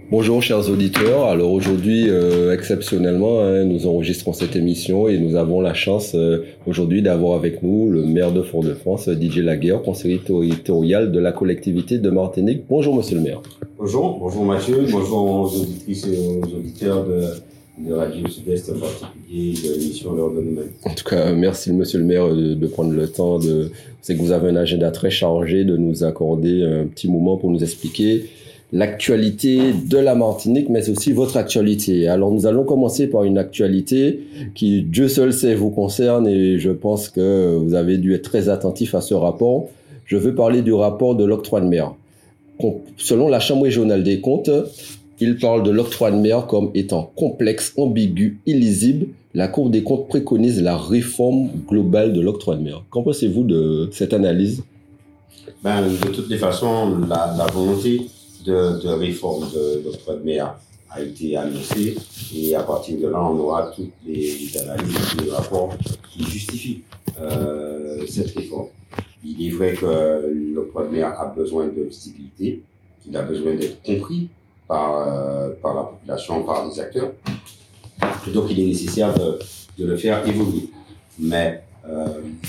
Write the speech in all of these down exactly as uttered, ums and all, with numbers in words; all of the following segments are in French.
Bonjour chers auditeurs, alors aujourd'hui euh, exceptionnellement hein, nous enregistrons cette émission et nous avons la chance euh, aujourd'hui d'avoir avec nous le maire de Fort-de-France, Didier Laguerre, conseiller territorial de la collectivité de Martinique. Bonjour monsieur le maire. Bonjour, bonjour Mathieu, bonjour aux auditrices et aux auditeurs de, de Radio Sud-Est, en particulier de l'émission L'heure de nous-mêmes. En tout cas, merci monsieur le maire de, de prendre le temps de... C'est que vous avez un agenda très chargé, de nous accorder un petit moment pour nous expliquer l'actualité de la Martinique, mais aussi votre actualité. Alors, nous allons commencer par une actualité qui, Dieu seul sait, vous concerne et je pense que vous avez dû être très attentif à ce rapport. Je veux parler du rapport de l'octroi de mer. Selon la Chambre régionale des comptes, il parle de l'octroi de mer comme étant complexe, ambigu, illisible. La Cour des comptes préconise la réforme globale de l'octroi de mer. Qu'en pensez-vous de cette analyse? Ben, de toutes les façons, la, la volonté de, de réforme de l'octroi de mer a été annoncée et à partir de là, on aura toutes les analyses, tous les rapports qui justifient euh, cette réforme. Il est vrai que l'octroi de mer a besoin de visibilité, il a besoin d'être compris par, euh, par la population, par les acteurs. Donc, il est nécessaire de, de le faire évoluer. Mais, euh,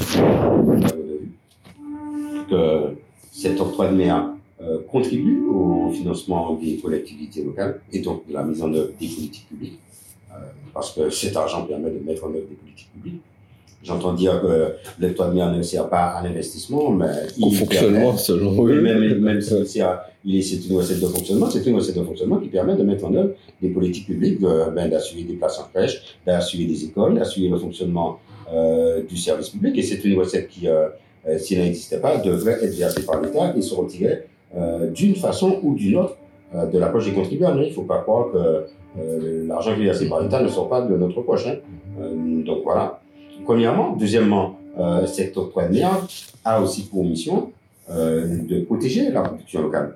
que cet octroi de mer euh, contribue au financement des collectivités locales et donc de la mise en œuvre des politiques publiques, euh, parce que cet argent permet de mettre en œuvre des politiques publiques. J'entends dire que l'octroi de mer ne sert pas à l'investissement, mais au fonctionnement, selon oui, même, même si c'est une recette de fonctionnement, c'est une recette de fonctionnement qui permet de mettre en œuvre des politiques publiques, euh, ben, d'assurer des places en crèche, d'assurer des écoles, d'assurer le fonctionnement euh, du service public. Et c'est une recette qui, euh, euh, s'il n'existait pas, devrait être versée par l'État et se retirer euh, d'une façon ou d'une autre euh, de la poche des contribuables. Il ne faut pas croire que euh, l'argent qui est versé par l'État ne sort pas de notre poche. Hein. Euh, donc voilà. Premièrement. Deuxièmement, euh, cet octroi de mer a aussi pour mission euh, de protéger la production locale.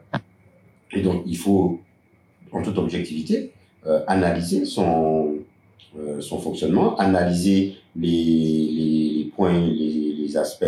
Et donc, il faut, en toute objectivité, euh, analyser son, euh, son fonctionnement, analyser les, les, les points, les, les aspects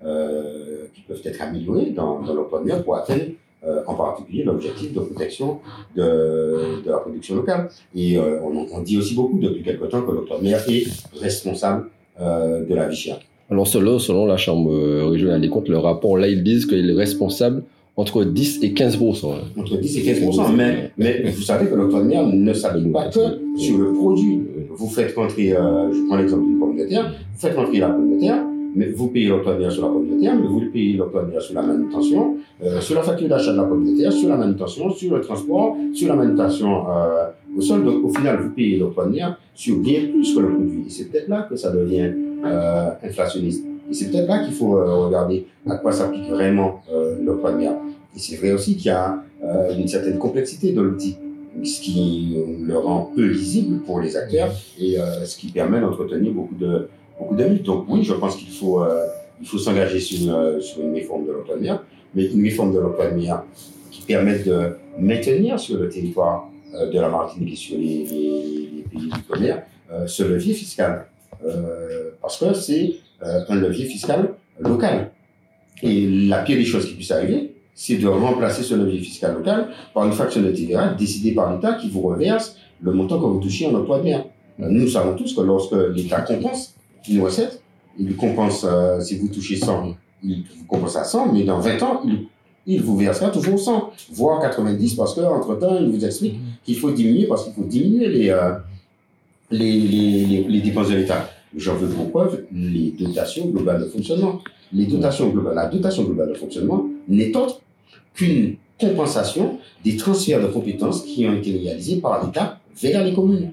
euh, qui peuvent être améliorés dans, dans l'octroi de mer pour atteindre euh, en particulier l'objectif de protection de, de la production locale. Et euh, on, on dit aussi beaucoup depuis quelque temps que l'octroi de mer est responsable Euh, de la vie chère. Alors selon, selon la Chambre régionale des comptes, le rapport là, ils disent qu'il est responsable entre dix et quinze pour cent. Entre dix et quinze pour cent, mais, mais vous savez que l'octroi de mer ne s'applique pas que sur le produit. Vous faites rentrer, euh, je prends l'exemple d'une pomme de terre, vous faites rentrer la pomme de terre, mais vous payez l'octroi de mer sur la pomme de terre, mais vous payez l'octroi de mer sur la manutention, euh, sur la facture d'achat de la pomme de terre, sur la manutention, sur le transport, sur la manutention euh, au sol. Donc au final, vous payez l'octroi de mer sur bien plus que le produit. Et c'est peut-être là que ça devient euh, inflationniste. Et c'est peut-être là qu'il faut euh, regarder à quoi s'applique vraiment euh, l'octroi de mer. Et c'est vrai aussi qu'il y a euh, une certaine complexité de l'outil, ce qui le rend peu lisible pour les acteurs et euh, ce qui permet d'entretenir beaucoup de beaucoup de mythes. Donc oui, je pense qu'il faut euh, il faut s'engager sur une, sur une réforme de l'octroi de mer, mais une réforme de l'octroi de mer qui permette de maintenir sur le territoire euh, de la Martinique et sur les, les, les pays d'outre-mer euh, ce levier fiscal, euh, parce que c'est euh, un levier fiscal local. Et la pire des choses qui puisse arriver, c'est de remplacer ce levier fiscal local par une fraction de T V A décidée par l'État qui vous reverse le montant que vous touchez en octroi de mer. Nous savons tous que lorsque l'État compense une recette, il compense, euh, si vous touchez cent, il vous compense à cent, mais dans vingt ans, il, il vous versera toujours cent, voire quatre-vingt-dix, parce qu'entre-temps, il vous explique qu'il faut diminuer, parce qu'il faut diminuer les, euh, les, les, les, les dépenses de l'État. J'en veux pour preuve les dotations globales de fonctionnement. Les dotations globales, la dotation globale de fonctionnement n'est autre qu'une compensation des transferts de compétences qui ont été réalisés par l'État vers les communes.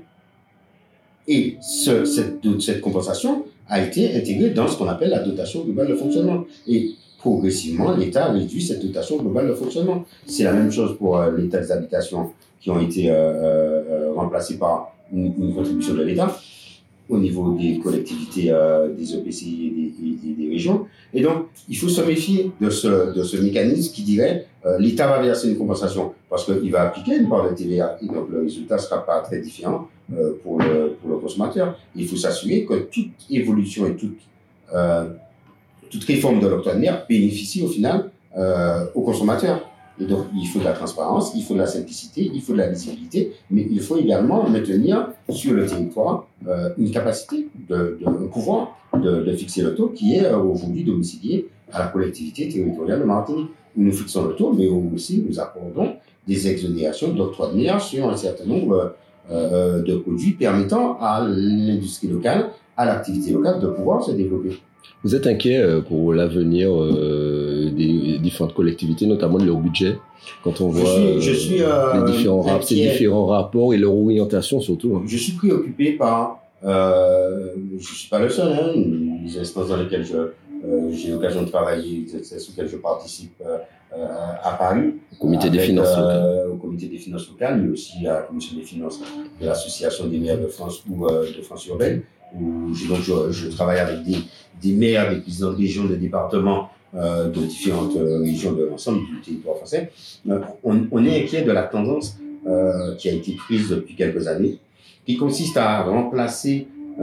Et ce, cette, cette compensation a été intégrée dans ce qu'on appelle la dotation globale de fonctionnement. Et progressivement, l'État réduit cette dotation globale de fonctionnement. C'est la même chose pour euh, les taxes d'habitation qui ont été euh, euh, remplacées par une, une contribution de l'État au niveau des collectivités, euh, des E P C I et des, et, et des régions. Et donc, il faut se méfier de ce, de ce mécanisme qui dirait euh, l'État va verser une compensation parce qu'il va appliquer une part de T V A. Et donc, le résultat ne sera pas très différent euh, pour, le, pour le consommateur. Il faut s'assurer que toute évolution et toute, euh, toute réforme de l'octroi de mer bénéficie au final euh, aux consommateurs. Et donc, il faut de la transparence, il faut de la simplicité, il faut de la visibilité, mais il faut également maintenir sur le territoire euh, une capacité, de, de, un pouvoir de, de fixer le taux qui est euh, aujourd'hui domicilié à la collectivité territoriale de Martinique. Nous fixons le taux, mais aussi nous accordons des exonérations d'octroi de mer sur un certain nombre euh, de produits permettant à l'industrie locale, à l'activité locale de pouvoir se développer. Vous êtes inquiet pour l'avenir euh, des différentes collectivités, notamment de leur budget, quand on voit je suis, je suis, euh, les différents, rap- ces différents rapports et leur orientation surtout. Hein. Je suis préoccupé par, euh, je ne suis pas le seul, hein, les instances dans lesquelles je, euh, j'ai l'occasion de travailler, les instances auxquelles je participe euh, euh, à Paris. Au comité avec, des finances euh, locales. Au comité des finances locales, mais aussi à la commission des finances de l'Association des maires de France ou euh, de France urbaine, où je, donc je, je travaille avec des, des maires, des présidents de régions, de départements euh, de différentes euh, régions de l'ensemble du territoire français. Euh, on, on est inquiet de la tendance euh, qui a été prise depuis quelques années, qui consiste à remplacer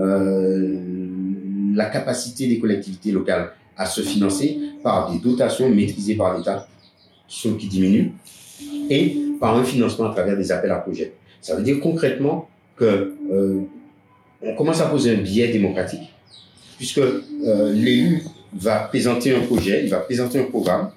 euh, la capacité des collectivités locales à se financer par des dotations maîtrisées par l'État, qui, qui diminuent, et par un financement à travers des appels à projets. Ça veut dire concrètement que euh, on commence à poser un biais démocratique, puisque euh, l'élu va présenter un projet, il va présenter un programme,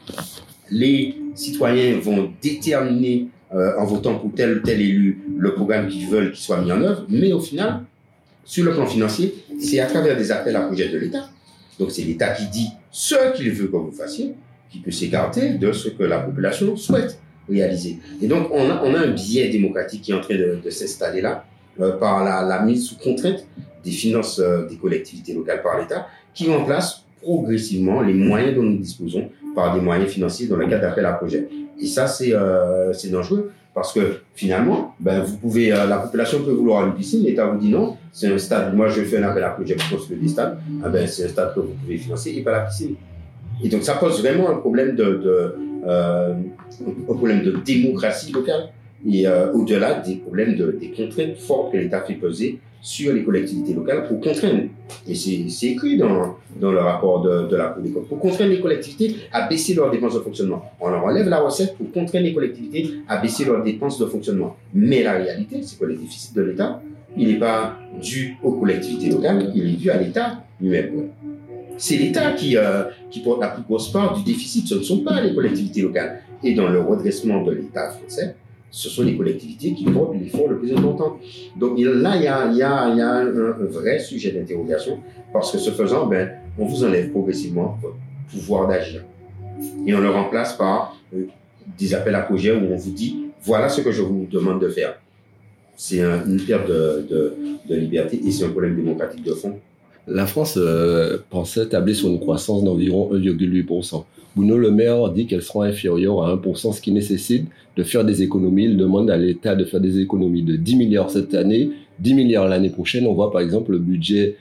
les citoyens vont déterminer euh, en votant pour tel ou tel élu le programme qu'ils veulent qu'il soit mis en œuvre, mais au final, sur le plan financier, c'est à travers des appels à projets de l'État. Donc c'est l'État qui dit ce qu'il veut que vous fassiez, qui peut s'écarter de ce que la population souhaite réaliser. Et donc on a, on a un biais démocratique qui est en train de, de s'installer là, euh, par la, la mise sous contrainte des finances euh, des collectivités locales par l'État, qui remplace progressivement les moyens dont nous disposons par des moyens financiers dans le cadre d'appel à projets. Et ça, c'est euh, c'est dangereux, parce que finalement, ben, vous pouvez, euh, la population peut vouloir une piscine, l'État vous dit non, c'est un stade, moi je fais un appel à projet pour construire des stades, ah ben, c'est un stade que vous pouvez financer et pas la piscine. Et donc ça pose vraiment un problème de, de, euh, un problème de démocratie locale, et euh, au-delà des problèmes de, des contraintes fortes que l'État fait peser sur les collectivités locales pour contraindre, et c'est écrit dans, dans le rapport de, de la Cour des comptes, pour contraindre les collectivités à baisser leurs dépenses de fonctionnement. On leur enlève la recette pour contraindre les collectivités à baisser leurs dépenses de fonctionnement. Mais la réalité, c'est que le déficit de l'État, il n'est pas dû aux collectivités locales, il est dû à l'État lui-même. C'est l'État qui, euh, qui porte la plus grosse part du déficit, ce ne sont pas les collectivités locales. Et dans le redressement de l'État français, ce sont les collectivités qui portent l'effort le plus important. Donc là, il y a, il y a, il y a un, un vrai sujet d'interrogation, parce que ce faisant, ben, on vous enlève progressivement votre pouvoir d'agir. Et on le remplace par euh, des appels à projets où on vous dit, voilà ce que je vous demande de faire. C'est un, une perte de, de, de liberté, et c'est un problème démocratique de fond. La France euh, pensait tabler sur une croissance d'environ un virgule huit pour cent. Bruno Le Maire dit qu'elle sera inférieure à un pour cent, ce qui nécessite de faire des économies. Il demande à l'État de faire des économies de dix milliards cette année, dix milliards l'année prochaine. On voit par exemple le budget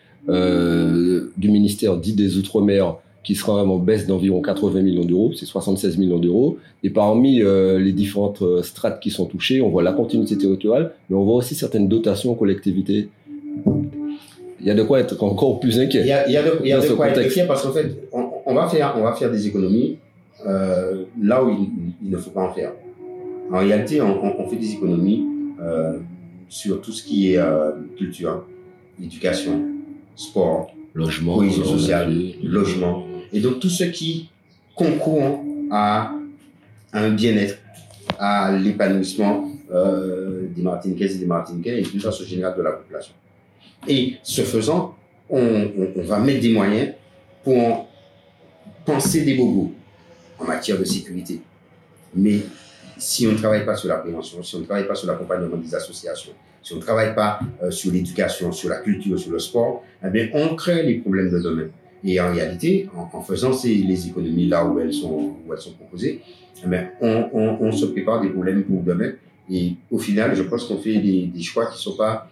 euh, du ministère dit des Outre-mer qui sera en baisse d'environ quatre-vingts millions d'euros, c'est soixante-seize millions d'euros. Et parmi euh, les différentes strates qui sont touchées, on voit la continuité territoriale, mais on voit aussi certaines dotations aux collectivités. Il y a de quoi être encore plus inquiet. Il y a, il y a de, il y a de quoi être inquiet, parce qu'en fait, on, on, va faire, on va faire des économies euh, là où il, il ne faut pas en faire. En réalité, on, on fait des économies euh, sur tout ce qui est euh, culture, éducation, sport, logement, cohésion sociale, logement. Et donc tout ce qui concourt à, à un bien-être, à l'épanouissement euh, des Martiniquaises et des Martiniquais, et d'une façon générale de la population. Et ce faisant, on, on, on va mettre des moyens pour penser des bobos en matière de sécurité. Mais si on ne travaille pas sur la prévention, si on ne travaille pas sur l'accompagnement des associations, si on ne travaille pas euh, sur l'éducation, sur la culture, sur le sport, eh bien, on crée les problèmes de demain. Et en réalité, en, en faisant ces, les économies là où elles sont, où elles sont proposées, eh bien, on, on, on se prépare des problèmes pour demain. Et au final, je pense qu'on fait des, des choix qui ne sont pas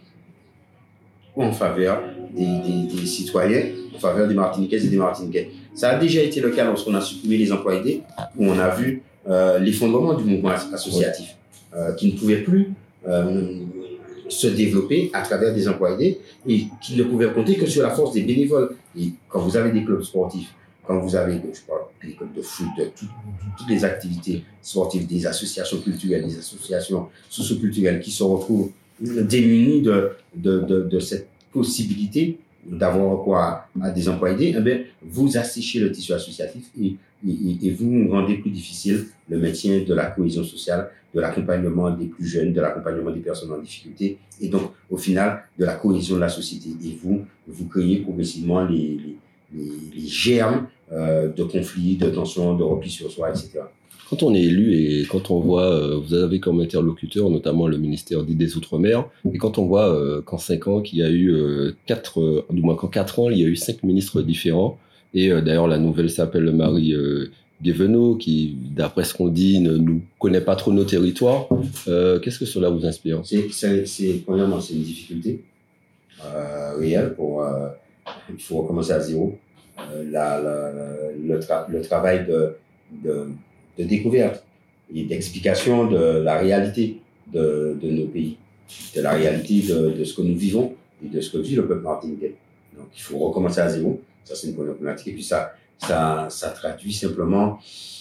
en faveur des, des, des citoyens, en faveur des Martiniquaises et des Martiniquais. Ça a déjà été le cas lorsqu'on a supprimé les emplois aidés, où on a vu euh, l'effondrement du mouvement associatif, euh, qui ne pouvait plus euh, se développer à travers des emplois aidés, et qui ne pouvait compter que sur la force des bénévoles. Et quand vous avez des clubs sportifs quand vous avez, je parle des clubs de foot, de tout, toutes les activités sportives, des associations culturelles, des associations socio-culturelles qui se retrouvent démunies de, de, de, de cette possibilité d'avoir recours à, à des emplois aidés, eh bien, vous asséchez le tissu associatif et, et, et vous rendez plus difficile le maintien de la cohésion sociale, de l'accompagnement des plus jeunes, de l'accompagnement des personnes en difficulté, et donc, au final, de la cohésion de la société. Et vous, vous créez progressivement les, les, les, les germes euh, de conflits, de tensions, de repli sur soi, et cetera. Quand on est élu et quand on voit, euh, vous avez comme interlocuteur notamment le ministère dit des Outre-mer, et quand on voit euh, qu'en cinq ans, qu'il y a eu euh, quatre, euh, du moins qu'en quatre ans, il y a eu cinq ministres différents, et euh, d'ailleurs la nouvelle s'appelle le Marie euh, Guévenot, qui, d'après ce qu'on dit, ne nous connaît pas trop nos territoires. Euh, qu'est-ce que cela vous inspire? C'est, c'est, c'est, premièrement, c'est une difficulté euh, réelle pour, euh, il faut recommencer à zéro. Euh, la, la, le, tra- le travail de, de de découverte et d'explication de la réalité de, de nos pays, de la réalité de, de ce que nous vivons et de ce que vit le peuple martiniquais. Donc, il faut recommencer à zéro. Ça, c'est une première problématique. Et puis, ça, ça, ça traduit simplement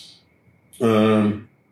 un,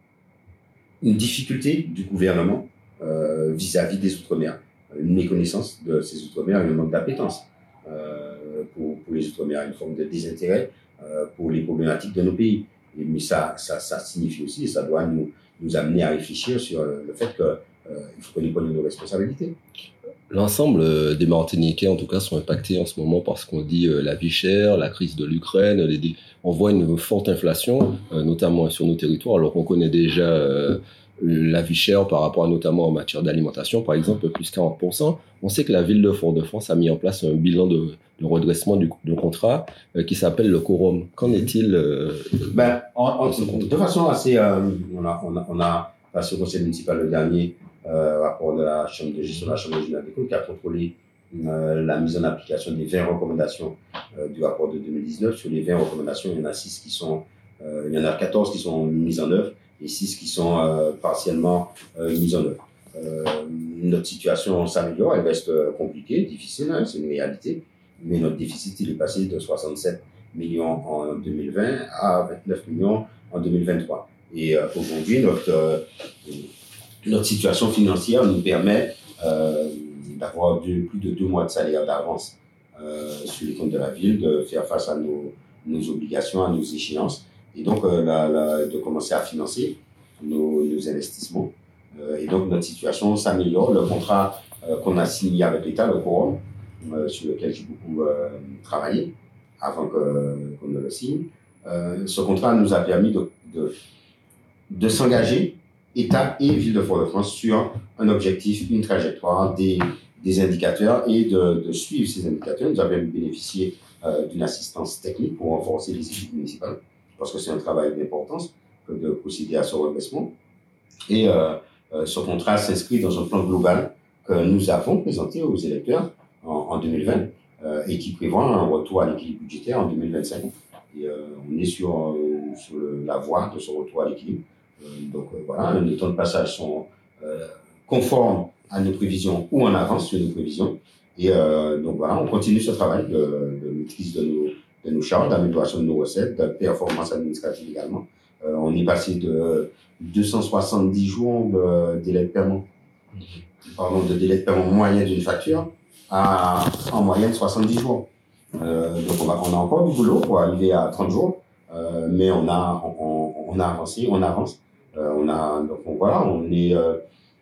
une difficulté du gouvernement euh, vis-à-vis des Outre-mer, une méconnaissance de ces Outre-mer, un manque d'appétence euh, pour, pour les Outre-mer, une forme de désintérêt euh, pour les problématiques de nos pays. Et, mais ça, ça, ça signifie aussi, et ça doit nous, nous amener à réfléchir sur le fait qu'il euh, faut qu'on y prenne nos responsabilités. L'ensemble des Martiniquais, en tout cas, sont impactés en ce moment par ce qu'on dit euh, la vie chère, la crise de l'Ukraine. Les, on voit une forte inflation, euh, notamment sur nos territoires, alors qu'on connaît déjà euh, la vie chère par rapport à, notamment en matière d'alimentation, par exemple, plus quarante pour cent. On sait que la ville de Fort-de-France a mis en place un bilan de, de redressement du, du contrat euh, qui s'appelle le quorum. Qu'en est-il euh, ben, en, en, de façon assez... Euh, on, a, on, a, on a passé au conseil municipal le dernier euh, rapport de la Chambre de gestion de la Chambre régionale des comptes qui a contrôlé euh, la mise en application des vingt recommandations euh, du rapport de deux mille dix-neuf. Sur les vingt recommandations, il y en a six qui sont... Euh, il y en a quatorze qui sont mises en œuvre et six qui sont euh, partiellement euh, mises en œuvre. Euh, notre situation s'améliore, elle reste compliquée, difficile, hein, c'est une réalité, mais notre déficit il est passé de soixante-sept millions en deux mille vingt à vingt-neuf millions en deux mille vingt-trois. Et euh, aujourd'hui, notre, euh, notre situation financière nous permet euh, d'avoir plus de deux mois de salaire d'avance euh, sur les comptes de la ville, de faire face à nos, nos obligations, à nos échéances, et donc euh, la, la, de commencer à financer nos, nos investissements. Euh, et donc notre situation s'améliore. Le contrat euh, qu'on a signé avec l'État, le quorum, euh, sur lequel j'ai beaucoup euh, travaillé avant que, qu'on ne le signe, euh, ce contrat nous a permis de, de, de s'engager, État et Ville de Fort-de-France, sur un objectif, une trajectoire, des, des indicateurs et de, de suivre ces indicateurs. Nous avons bénéficié euh, d'une assistance technique pour renforcer les équipes municipales, parce que c'est un travail d'importance que de procéder à ce redressement. Et euh, euh, ce contrat s'inscrit dans un plan global que nous avons présenté aux électeurs en, en deux mille vingt euh, et qui prévoit un retour à l'équilibre budgétaire en deux mille vingt-cinq. Et euh, on est sur, euh, sur le, la voie de ce retour à l'équilibre. Euh, donc euh, voilà, les temps de passage sont euh, conformes à nos prévisions ou en avance sur nos prévisions. Et euh, donc voilà, on continue ce travail de, de maîtrise de nos, de nos charges, d'amélioration de nos recettes, de performance administrative également. Euh, on est passé de deux cent soixante-dix jours de délai de paiement, pardon, de délai de paiement moyen d'une facture à en moyenne soixante-dix jours. Euh, donc on, va, on a encore du boulot pour arriver à trente jours, euh, mais on a, on, on a avancé, on avance. Euh, on a, donc on, voilà, on est, euh,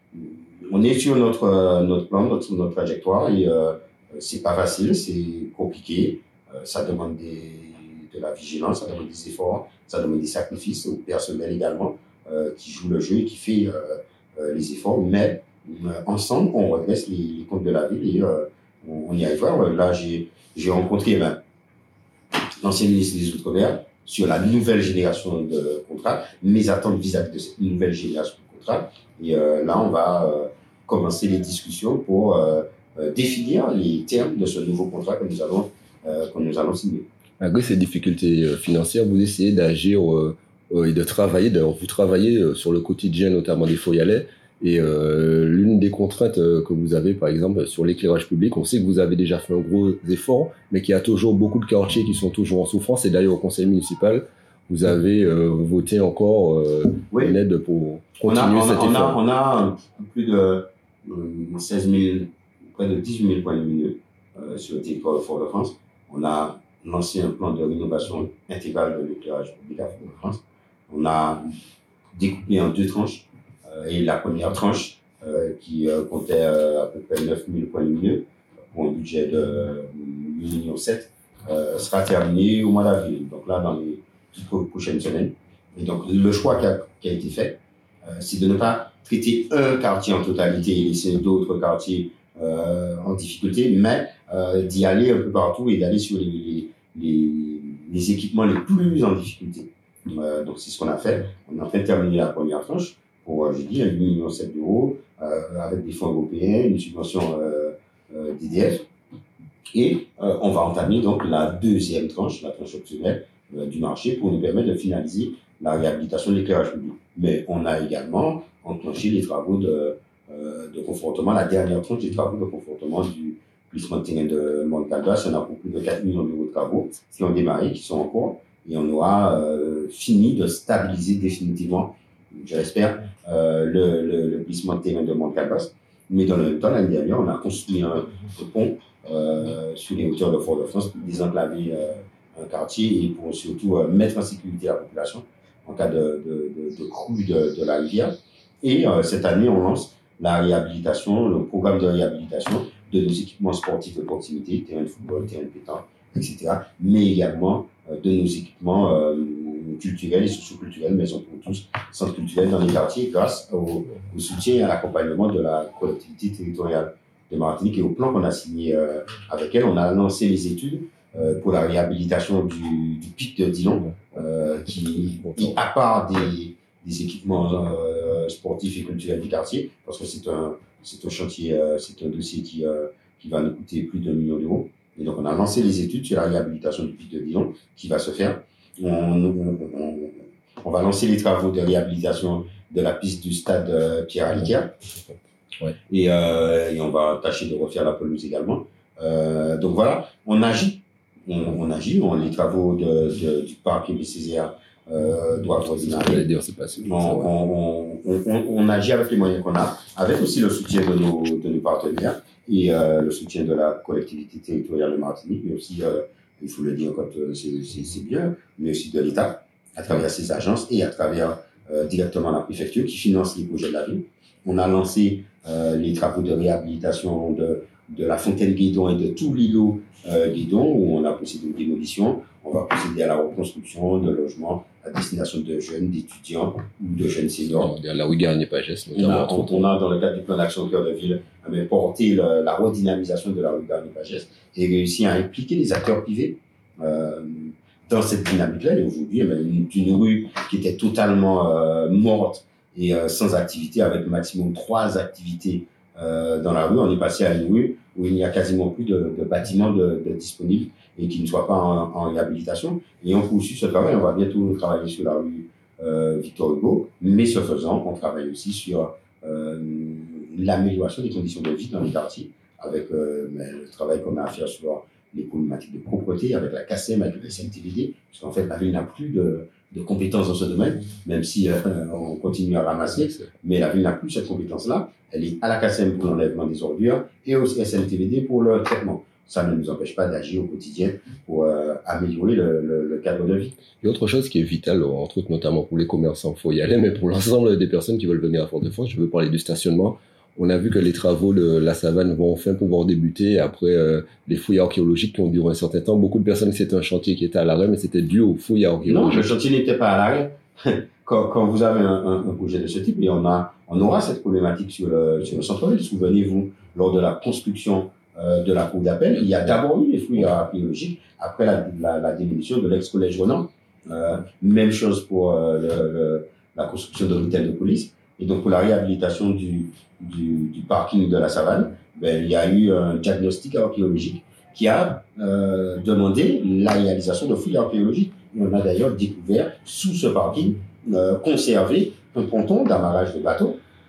on est sur notre, euh, notre plan, notre, notre trajectoire et euh, c'est pas facile, c'est compliqué, euh, ça demande des, de la vigilance, ça demande des efforts, ça demande des sacrifices au personnel également euh, qui joue le jeu et qui fait euh, euh, les efforts, mais euh, ensemble on redresse les, les comptes de la ville et euh, on, on y arrivera. Là j'ai, j'ai rencontré ben, l'ancien ministre des Outre-mer sur la nouvelle génération de contrats, mes attentes vis-à-vis de cette nouvelle génération de contrats. Et euh, là, on va euh, commencer les discussions pour euh, euh, définir les termes de ce nouveau contrat que nous allons, euh, que nous allons signer. Malgré ces difficultés financières, vous essayez d'agir euh, et de travailler. D'ailleurs, vous travaillez sur le quotidien, notamment des Foyalais. Et euh, l'une des contraintes euh, que vous avez, par exemple, sur l'éclairage public, on sait que vous avez déjà fait un gros effort, mais qu'il y a toujours beaucoup de quartiers qui sont toujours en souffrance. Et d'ailleurs, au conseil municipal, vous avez euh, voté encore euh, oui. une aide pour continuer on a, on cet a, effort. On a, on a plus de euh, seize mille, près de dix-huit mille points lumineux euh, sur le territoire de Fort-de-France. On a lancé un plan de rénovation intégrale de l'éclairage public à Fort-de-France. On a découpé en deux tranches. Euh, et la première tranche, euh, qui euh, comptait euh, à peu près neuf mille points lumineux pour un budget de huit virgule sept millions, euh, sera terminée au mois d'avril. Donc là, dans les toutes prochaines semaines. Et donc, le choix qui a, qui a été fait, euh, c'est de ne pas traiter un quartier en totalité et laisser d'autres quartiers euh, en difficulté, mais euh, d'y aller un peu partout et d'aller sur les, les, les, les équipements les plus en difficulté. Euh, donc, c'est ce qu'on a fait. On est en train de terminer la première tranche pour, euh, je dis, huit virgule sept millions d'euros euh, avec des fonds européens, une subvention euh, euh, d'E D F. Et euh, on va entamer donc la deuxième tranche, la tranche optionnelle euh, du marché pour nous permettre de finaliser la réhabilitation de l'éclairage public. Mais on a également enclenché les travaux de, euh, de confortement, la dernière tranche des travaux de confortement du glissement de terrain de Montcaldas. On a pour plus de quatre millions d'euros de travaux qui ont démarré, qui sont en cours. Et on aura euh, fini de stabiliser définitivement, je l'espère, euh, le, le, le glissement de terrain de Montcaldas. Mais dans le même temps, l'année dernière, on a construit un, un pont euh, sur les hauteurs de Fort-de-France pour désenclaver euh, un quartier et pour surtout euh, mettre en sécurité la population en cas de, de, de, de crue de, de la rivière. Et euh, cette année, on lance la réhabilitation, le programme de réhabilitation de nos équipements sportifs de proximité, terrain de football, terrain de pétanque, et cetera. Mais également euh, de nos équipements euh, culturels et socio-culturels, maisons pour tous, centres culturels dans les quartiers, grâce au, au soutien et à l'accompagnement de la collectivité territoriale de Martinique et au plan qu'on a signé euh, avec elle. On a lancé les études euh, pour la réhabilitation du, du pic de Dillon, euh, qui, qui, à part des, des équipements euh, sportifs et culturels du quartier, parce que c'est un, c'est un chantier, euh, c'est un dossier qui, euh, qui va nous coûter plus d'un million d'euros. Et donc, on a lancé les études sur la réhabilitation du pic de Dillon, qui va se faire. On, on, on, on va lancer les travaux de réhabilitation de la piste du stade euh, Pierre-Aliquer. Ouais. Et, euh, et on va tâcher de refaire la pelouse également. Euh, donc voilà, on agit. On, on agit. On, les travaux de, de, du parc Aimé Césaire euh, doivent redémarrer. On, on, on, on, on agit avec les moyens qu'on a, avec aussi le soutien de nos, de nos partenaires et euh, le soutien de la collectivité territoriale de Martinique, mais aussi, euh, il faut le dire quand euh, c'est bien, mais aussi de l'État, à travers ses agences et à travers euh, directement la préfecture qui finance les projets de la ville. On a lancé euh, les travaux de réhabilitation de, de la fontaine Guédon et de tout l'îlot euh, Guédon, où on a procédé aux démolitions. On va procéder à la reconstruction de logements à destination de jeunes, d'étudiants ou de jeunes seniors. La rue Garnier-Pagès, notamment. On a, on, on a, dans le cadre du plan d'action Cœur de Ville, porté le, la redynamisation de la rue Garnier-Pagès et réussi à impliquer les acteurs privés euh, dans cette dynamique-là. Et aujourd'hui, une, une rue qui était totalement euh, morte et euh, sans activité, avec maximum trois activités euh, dans la rue. On est passé à une rue où il n'y a quasiment plus de, de bâtiments de, de disponibles et qui ne soient pas en, en réhabilitation. Et on poursuit ce travail. On va bientôt travailler sur la rue euh, Victor Hugo, mais ce faisant, on travaille aussi sur euh, l'amélioration des conditions de vie dans les quartiers, avec euh, le travail qu'on a à faire sur les problématiques de propreté, avec la C A S E M, avec le S N T V D, parce qu'en fait, la ville n'a plus de de compétences dans ce domaine, même si euh, on continue à ramasser, mais la ville n'a plus cette compétence-là. Elle est à la C A S E M pour l'enlèvement des ordures et au S N T V D pour le traitement. Ça ne nous empêche pas d'agir au quotidien pour euh, améliorer le, le, le cadre de vie. Et autre chose qui est vitale, entre autres notamment pour les commerçants, il faut y aller, mais pour l'ensemble des personnes qui veulent venir à Fort-de-France, je veux parler du stationnement. On a vu que les travaux de la savane vont enfin pouvoir débuter après euh, les fouilles archéologiques qui ont duré un certain temps. Beaucoup de personnes, c'était un chantier qui était à l'arrêt, mais c'était dû aux fouilles archéologiques. Non, le chantier n'était pas à l'arrêt. Quand, quand vous avez un, un, un projet de ce type, et on, a, on aura cette problématique sur le, sur le centre-ville. Souvenez-vous, lors de la construction euh, de la cour d'appel, il y a d'abord eu les fouilles archéologiques après la, la, la démolition de l'ex-collège Renan. Euh, même chose pour euh, le, le, la construction de l'hôtel de police. Et donc, pour la réhabilitation du, du, du parking de la savane, ben, il y a eu un diagnostic archéologique qui a euh, demandé la réalisation de fouilles archéologiques. Et on a d'ailleurs découvert, sous ce parking, euh, conservé un ponton d'amarrage de bateau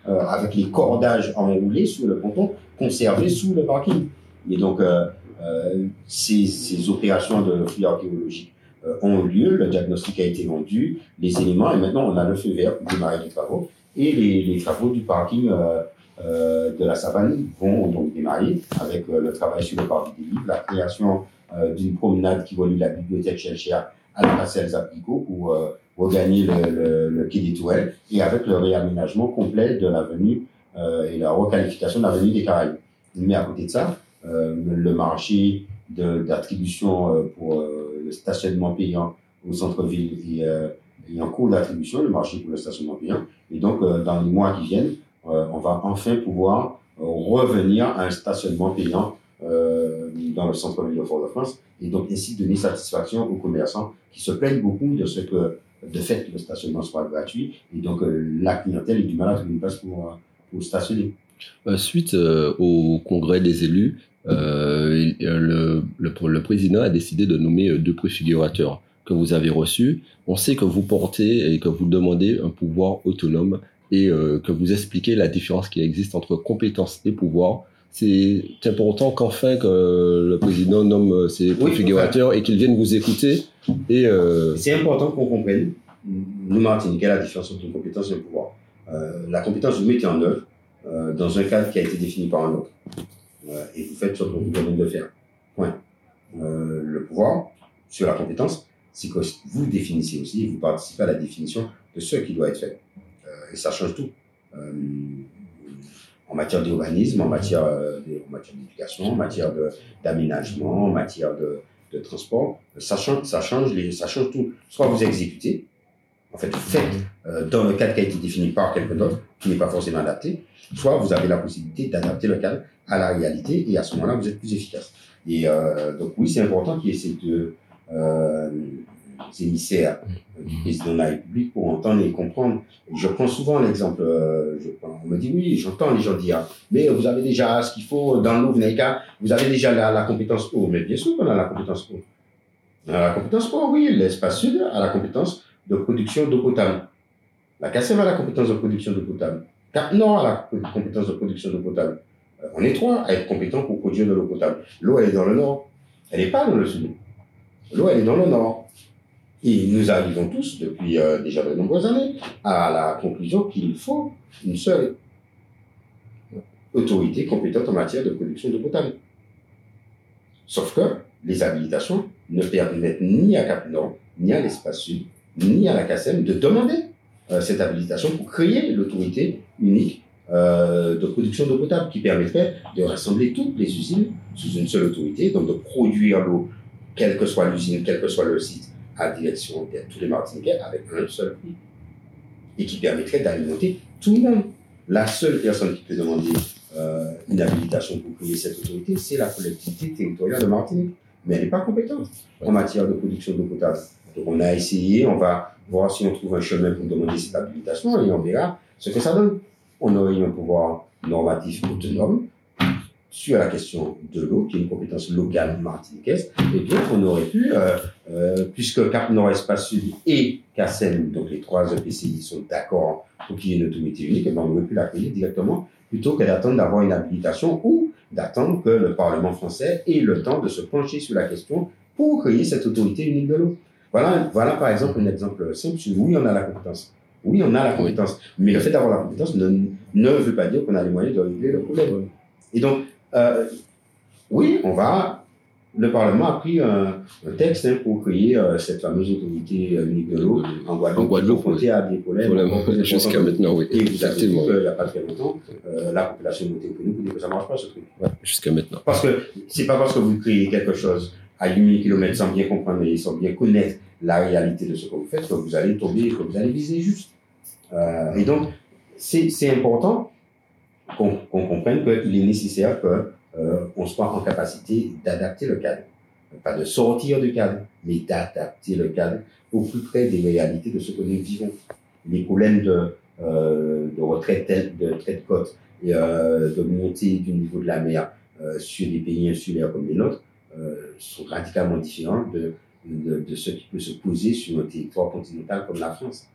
euh, avec les cordages enroulés sur le ponton, conservés sous le parking. Et donc, euh, euh, ces, ces opérations de fouilles archéologiques euh, ont eu lieu, le diagnostic a été rendu, les éléments, et maintenant on a le feu vert pour démarrer les travaux. Et les, les travaux du parking euh, euh, de la Savane vont donc démarrer avec euh, le travail sur le parvis des livres, la création euh, d'une promenade qui relie la bibliothèque Chelchia à la passerelle Zapico pour euh, regagner le, le, le quai des Tourelles, et avec le réaménagement complet de l'avenue euh, et la requalification de l'avenue des Caraïbes. Mais à côté de ça, euh, le marché d'attribution euh, pour euh, le stationnement payant au centre-ville est, euh, est en cours d'attribution, le marché pour le stationnement payant. Et donc, euh, dans les mois qui viennent, euh, on va enfin pouvoir euh, revenir à un stationnement payant euh, dans le centre-ville de Fort-de-France, et donc ainsi donner satisfaction aux commerçants qui se plaignent beaucoup de ce que, de fait que le stationnement soit gratuit, et donc euh, la clientèle a du mal à trouver une place pour, pour stationner. Suite euh, au congrès des élus, euh, le, le, le président a décidé de nommer deux préfigurateurs que vous avez reçus. On sait que vous portez et que vous demandez un pouvoir autonome, et euh, que vous expliquez la différence qui existe entre compétences et pouvoir. C'est important qu'enfin que le président nomme ses préfigurateurs, oui, et qu'ils viennent vous écouter. Et euh... c'est important qu'on comprenne, nous Martiniquais, la différence entre une compétence et un pouvoir. Euh, la compétence, vous mettez en œuvre euh, dans un cadre qui a été défini par un autre. Euh, et vous faites ce que vous demandez de faire. Point. Euh, le pouvoir, sur la compétence, c'est que vous définissez aussi, et vous participez à la définition de ce qui doit être fait. Euh, et ça change tout. Euh, en matière d'urbanisme, en matière, euh, en matière d'éducation, en matière d'aménagement, en matière de, de transport, ça change, ça, change les, ça change tout. Soit vous exécutez, en fait, vous faites euh, dans le cadre qui a été défini par quelqu'un d'autre, qui n'est pas forcément adapté, soit vous avez la possibilité d'adapter le cadre à la réalité, et à ce moment-là, vous êtes plus efficace. Et euh, donc oui, c'est important qu'il y ait ces deux euh, émissaires euh, du président de la République pour entendre et comprendre. Et je prends souvent l'exemple, euh, on me dit oui, j'entends les gens dire, mais vous avez déjà ce qu'il faut dans l'eau, vous avez déjà la, la compétence eau. Mais bien sûr qu'on a la compétence eau. On a la compétence eau, oui, l'espace sud a la compétence de production d'eau potable. La C A C E M a la compétence de production d'eau potable. Cap Nord a la compétence de production d'eau potable. Euh, on est trois à être compétents pour produire de l'eau potable. L'eau, elle est dans le nord. Elle n'est pas dans le sud. L'eau, elle est dans le nord. Et nous arrivons tous, depuis euh, déjà de nombreuses années, à la conclusion qu'il faut une seule autorité compétente en matière de production d'eau potable. Sauf que les habilitations ne permettent ni à Cap Nord, ni à l'espace sud, ni à la C A C E M de demander euh, cette habilitation pour créer l'autorité unique euh, de production d'eau potable qui permettrait de rassembler toutes les usines sous une seule autorité, donc de produire l'eau, quelle que soit l'usine, quel que soit le site, à la direction de tous les Martiniquais avec un seul prix, et qui permettrait d'alimenter tout le monde. La seule personne qui peut demander euh, une habilitation pour créer cette autorité, c'est la collectivité territoriale de Martinique, mais elle n'est pas compétente en matière de production d'eau potable. Donc on a essayé, on va voir si on trouve un chemin pour demander cette habilitation, et on verra ce que ça donne. On aurait eu un pouvoir normatif autonome sur la question de l'eau, qui est une compétence locale martiniquaise, et bien on aurait pu, euh, euh, puisque Cap Nord, Espace Sud et C A C E M, donc les trois E P C I sont d'accord pour qu'il y ait une autorité unique, et bien on aurait pu la créer directement, plutôt que d'attendre d'avoir une habilitation ou d'attendre que le Parlement français ait le temps de se pencher sur la question pour créer cette autorité unique de l'eau. Voilà, voilà par exemple un exemple simple sur oui, on a la compétence. Oui, on a la compétence. Mais le fait d'avoir la compétence ne, ne veut pas dire qu'on a les moyens de régler le problème. Et donc, euh, oui, on va. Le Parlement a pris un, un texte hein, pour créer euh, cette fameuse autorité unique de l'eau en Guadeloupe. En Guadeloupe, oui. À des problèmes. Jusqu'à maintenant, oui. Et vous avez vu qu'il n'y a pas très longtemps, euh, la population est votée pour nous pour dire que ça ne marche pas ce truc. Ouais, jusqu'à maintenant. Parce que c'est pas parce que vous créez quelque chose à huit mille kilomètres sans bien comprendre et sans bien connaître la réalité de ce que vous faites que vous allez tomber, que vous allez viser juste. Euh, et donc, c'est important qu'on qu'on comprenne qu'il est nécessaire qu'on euh, soit en capacité d'adapter le cadre. Pas de sortir du cadre, mais d'adapter le cadre au plus près des réalités de ce que nous vivons. Les problèmes de, euh, de retrait de, de trait de côte et euh, de montée du niveau de la mer euh, sur des pays insulaires comme les nôtres euh, sont radicalement différents de, de, de ce qui peut se poser sur un territoire continental comme la France. Euh,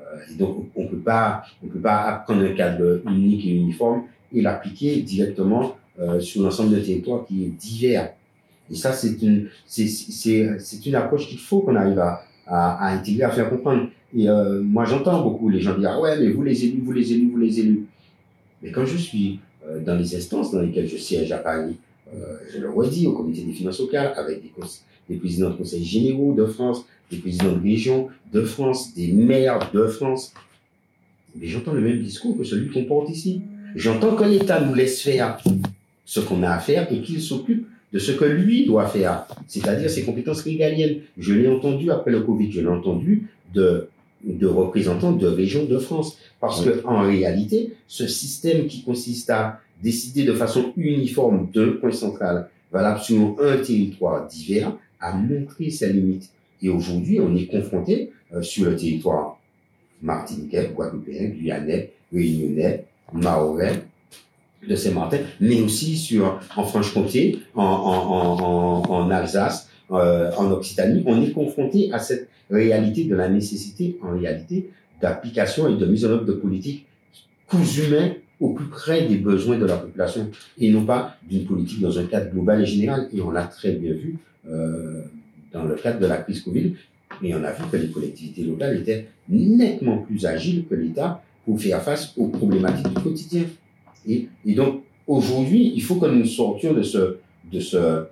et donc, on peut pas, on peut pas prendre un cadre unique et uniforme et l'appliquer directement euh, sur l'ensemble d'un territoire qui est divers. Et ça, c'est une, c'est, c'est, c'est une approche qu'il faut qu'on arrive à, à, à intégrer, à faire comprendre. Et euh, moi, j'entends beaucoup les gens dire ah ouais, mais vous les élus, vous les élus, vous les élus. Mais quand je suis euh, dans les instances dans lesquelles je siège à Paris, euh, je le redis au comité des finances locales, avec des, des présidents de conseils généraux de France, des présidents de région de France, des maires de France, mais j'entends le même discours que celui qu'on porte ici. J'entends que l'État nous laisse faire ce qu'on a à faire et qu'il s'occupe de ce que lui doit faire, c'est-à-dire ses compétences régaliennes. Je l'ai entendu après le Covid, je l'ai entendu de, de représentants de régions de France. Parce que, en réalité, ce système qui consiste à décider de façon uniforme d'un point central, valable sur un territoire divers, a montré ses limites. Et aujourd'hui, on est confronté euh, sur le territoire martiniquais, guadeloupéen, guyanais, réunionnais, mahorais, de Saint-Martin, mais aussi sur, en Franche-Comté, en, en, en, en Alsace, euh, en Occitanie, on est confronté à cette réalité de la nécessité, en réalité, d'application et de mise en œuvre de politiques cousues main au plus près des besoins de la population, et non pas d'une politique dans un cadre global et général. Et on l'a très bien vu euh, dans le cadre de la crise Covid, et on a vu que les collectivités locales étaient nettement plus agiles que l'État pour faire face aux problématiques du quotidien. Et, et donc, aujourd'hui, il faut que nous sortions de ce, de, ce,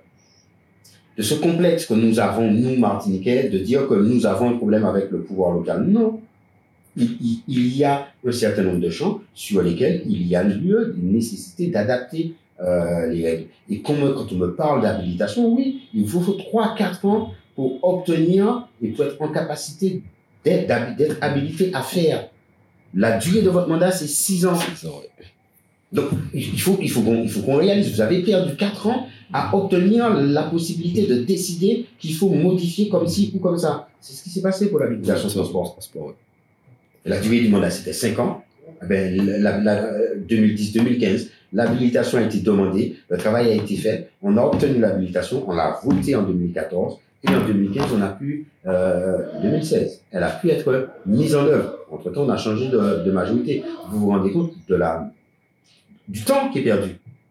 de ce complexe que nous avons, nous, Martiniquais, de dire que nous avons un problème avec le pouvoir local. Non. Il, il, il y a un certain nombre de champs sur lesquels il y a lieu, une nécessité d'adapter euh, les règles. Et quand, me, quand on me parle d'habilitation, oui, il vous faut trois à quatre ans pour obtenir et pour être en capacité d'être, d'être habilité à faire. La durée de votre mandat, c'est six ans. Donc, il faut, il faut qu'on, il faut qu'on réalise. Vous avez perdu quatre ans à obtenir la possibilité de décider qu'il faut modifier comme ci ou comme ça. C'est ce qui s'est passé pour l'habilitation de transport. La durée du mandat, c'était cinq ans. Ben, la, la, deux mille dix deux mille quinze, l'habilitation a été demandée, le travail a été fait, on a obtenu l'habilitation, on l'a votée en deux mille quatorze, et en deux mille quinze, on a pu, euh, deux mille seize, elle a pu être mise en œuvre. Entre-temps, on a changé de, de majorité. Vous vous rendez compte de la, du temps qui est perdu.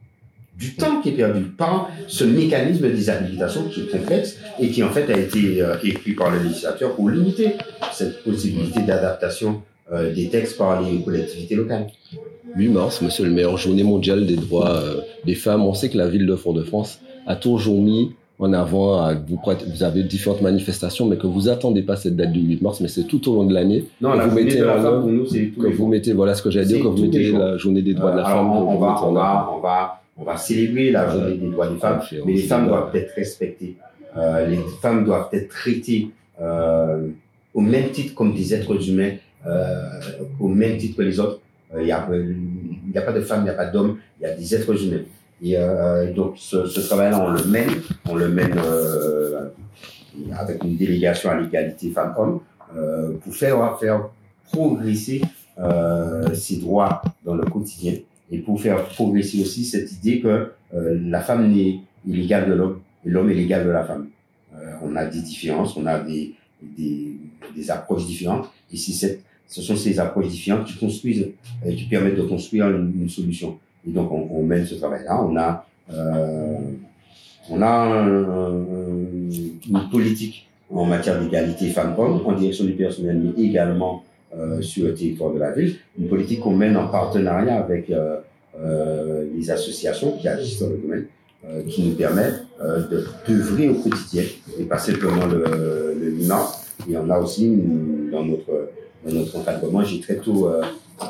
Du temps qui est perdu par ce mécanisme des habilitations qui est complexe et qui, en fait, a été euh, écrit par le législateur pour limiter cette possibilité d'adaptation euh, des textes par les collectivités locales. huit mars, monsieur le maire, journée mondiale des droits euh, des femmes. On sait que la ville de Fort-de-France a toujours mis en avant, à, vous, vous avez différentes manifestations, mais que vous attendez pas cette date du huit mars, mais c'est tout au long de l'année. Non, la vous journée mettez de la en, femme, pour nous, c'est tout que vous mettez, voilà ce que j'allais dire, que vous mettez la journée des droits euh, de la alors, femme. On, on, va, on, va, on, va, on va célébrer la journée euh, des droits des femmes, fait, mais les femmes doivent être respectées. Euh, les femmes doivent être traitées euh, au même titre comme des êtres humains, euh, au même titre que les autres. Il n'y a, y a pas de femmes, il n'y a pas d'hommes, il y a des êtres humains. Et euh, donc ce, ce travail-là, on le mène, on le mène euh, avec une délégation à l'égalité femmes-hommes euh, pour faire, faire progresser euh, ces droits dans le quotidien et pour faire progresser aussi cette idée que euh, la femme n'est l'égale de l'homme et l'homme est l'égal de la femme. Euh, on a des différences, on a des, des, des approches différentes et c'est cette, ce sont ces approches différentes qui construisent et qui permettent de construire une, une solution. Et donc, on, on mène ce travail-là. On a, euh, on a un, un, une politique en matière d'égalité femmes-hommes, en direction du personnel, mais également euh, sur le territoire de la ville. Une politique qu'on mène en partenariat avec euh, euh, les associations qui agissent dans le domaine, euh, qui nous permettent euh, de d'œuvrer au quotidien, et pas simplement le, le huit mars. Et on a aussi, dans notre, dans notre encadrement, j'ai très tôt euh,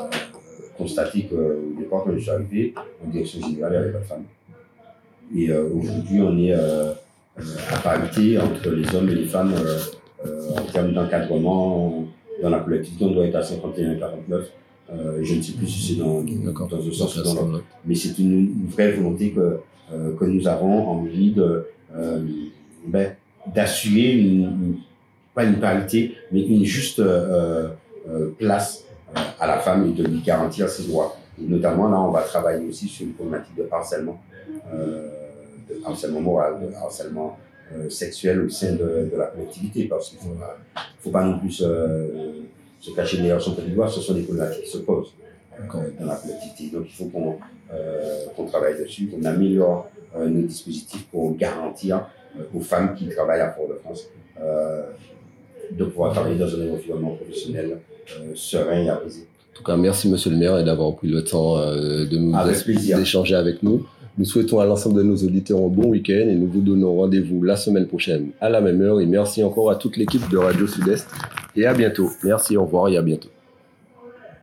constaté qu'au départ, quand je suis arrivé, en direction générale, il n'y avait pas de femmes. Et euh, aujourd'hui, on est euh, à parité entre les hommes et les femmes euh, euh, en termes d'encadrement. Dans la collectivité, on doit être à cinquante et un à quarante-neuf. Euh, je ne sais plus si c'est dans, dans un sens ou dans l'autre. Mais c'est une, une vraie volonté que, euh, que nous avons envie de, euh, ben, d'assurer, une, une, pas une parité, mais une juste euh, euh, place à la femme et de lui garantir ses droits. Et notamment, là, on va travailler aussi sur une problématique de harcèlement, euh, de harcèlement moral, de harcèlement euh, sexuel au sein de, de la collectivité, parce qu'il ne faut, faut pas non plus se, se cacher derrière son petit doigt, ce sont des problématiques qui se posent euh, dans la collectivité. Donc il faut qu'on euh, qu'on travaille dessus, qu'on améliore euh, nos dispositifs pour garantir euh, aux femmes qui travaillent à Fort-de-France euh, de pouvoir travailler dans un environnement professionnel euh, serein et apaisé. En tout cas, merci Monsieur le maire d'avoir pris le temps euh, de nous Avec plaisir. d'échanger avec nous. Nous souhaitons à l'ensemble de nos auditeurs un bon week-end et nous vous donnons rendez-vous la semaine prochaine à la même heure. Et merci encore à toute l'équipe de Radio Sud-Est et à bientôt. Merci, au revoir et à bientôt.